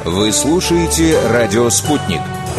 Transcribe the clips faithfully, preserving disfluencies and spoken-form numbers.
Вы слушаете «Радио Спутник».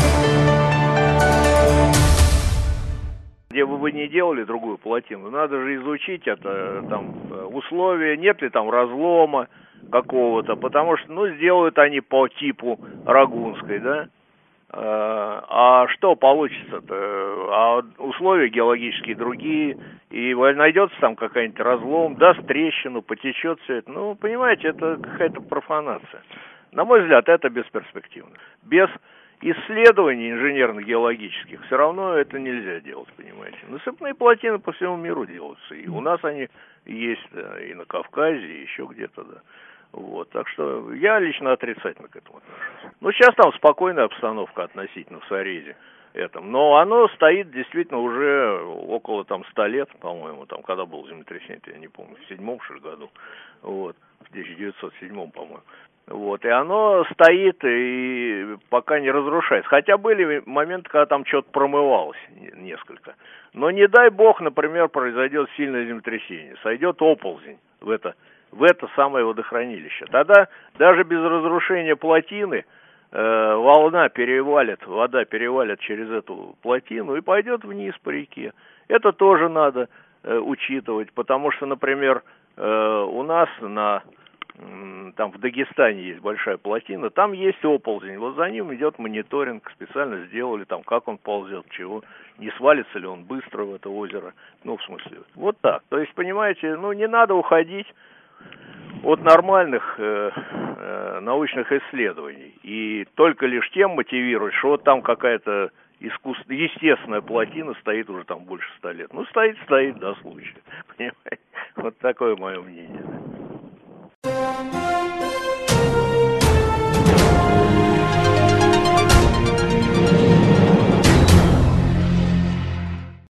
Где бы вы ни делали другую плотину, надо же изучить это, там, условия, нет ли там разлома какого-то, потому что, ну, сделают они по типу Рагунской, да, а что получится-то? А условия геологические другие, и найдется там какой-нибудь разлом, даст трещину, потечет все это. Ну, понимаете, это какая-то профанация. На мой взгляд, это бесперспективно. Без исследований инженерно-геологических все равно это нельзя делать, понимаете. Насыпные плотины по всему миру делаются, и у нас они есть, да, и на Кавказе, и еще где-то, да. Вот, так что я лично отрицательно к этому отношусь. Ну, сейчас там спокойная обстановка относительно в Сарезе этом, но оно стоит действительно уже около там ста лет, по-моему, там, когда было землетрясение, я не помню, в седьмом, что ли, году, вот, в тысяча девятьсот седьмом, по-моему. Вот, и оно стоит и пока не разрушается. Хотя были моменты, когда там что-то промывалось несколько. Но не дай бог, например, произойдет сильное землетрясение, сойдет оползень в это, в это самое водохранилище. Тогда даже без разрушения плотины э, волна перевалит, вода перевалит через эту плотину и пойдет вниз по реке. Это тоже надо э, учитывать, потому что, например, э, у нас на... Там в Дагестане есть большая плотина, там есть оползень, вот за ним идет мониторинг, специально сделали там, как он ползет, чего, не свалится ли он быстро в это озеро, ну, в смысле, вот так. То есть, понимаете, ну, не надо уходить от нормальных э, э, научных исследований и только лишь тем мотивировать, что вот там какая-то искусственная, естественная плотина стоит уже там больше ста лет. Ну, стоит, стоит, до случая. Понимаете? Вот такое мое мнение. Thank you.